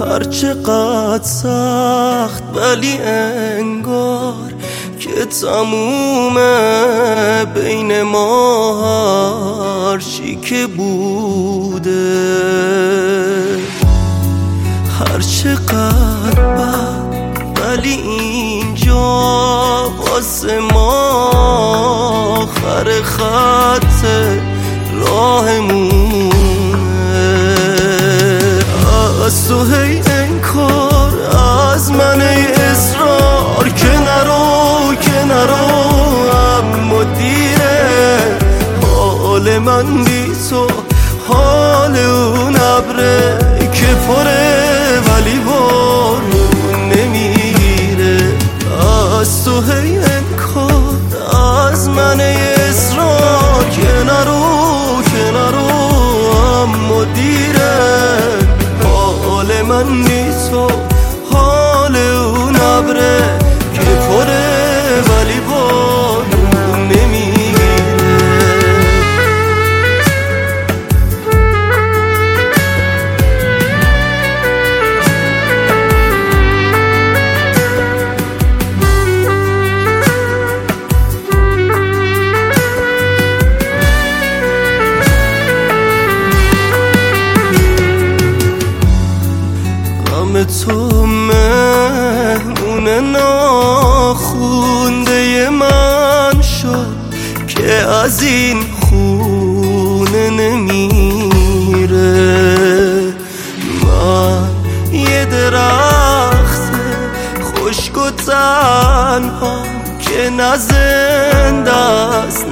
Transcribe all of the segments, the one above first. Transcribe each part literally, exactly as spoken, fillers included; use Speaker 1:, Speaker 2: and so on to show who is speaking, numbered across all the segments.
Speaker 1: هرچقدر سخت ولی انگار که تمومه بین ما هرچی که بوده. هرچقدر بد ولی اینجا واسه ما آخر خط راهمونه. از تو هی انکار، از من اصرار که نرو که نرو، اما دیره حال من بی تو حال اون ابره که پره ولی بارون نمیره. از تو هی انکار، از من اصرار که نرو که نرو، اما دیره حال من بی تو حال اون ابره که پره ولی بارون نمیگیره. غم تو مهمون ناخونده من شد که از این خونه نمیره. من یه درخت خشک و تنها که نه زنده است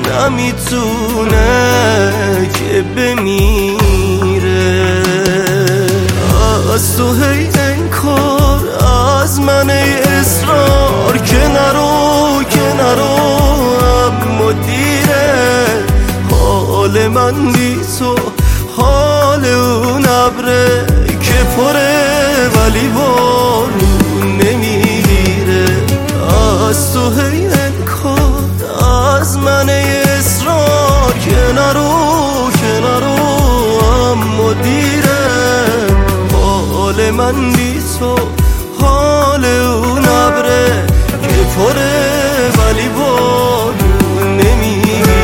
Speaker 1: نمیتونه که بمیره. از تو هی انکار، از من اصرار که نرو که نرو، اما دیره حال من بی تو حال اون ابره که پره ولی بارون نمیگیره. از تو هی انکار، از من اصرار که نرو که نرو، اما دیره حال من بی تو حال اون ابره که پره ولی بارون نمیگیره.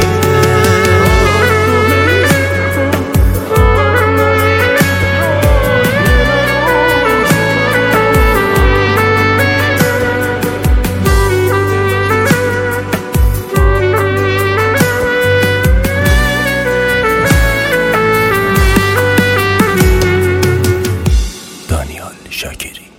Speaker 2: دانیال شاکری.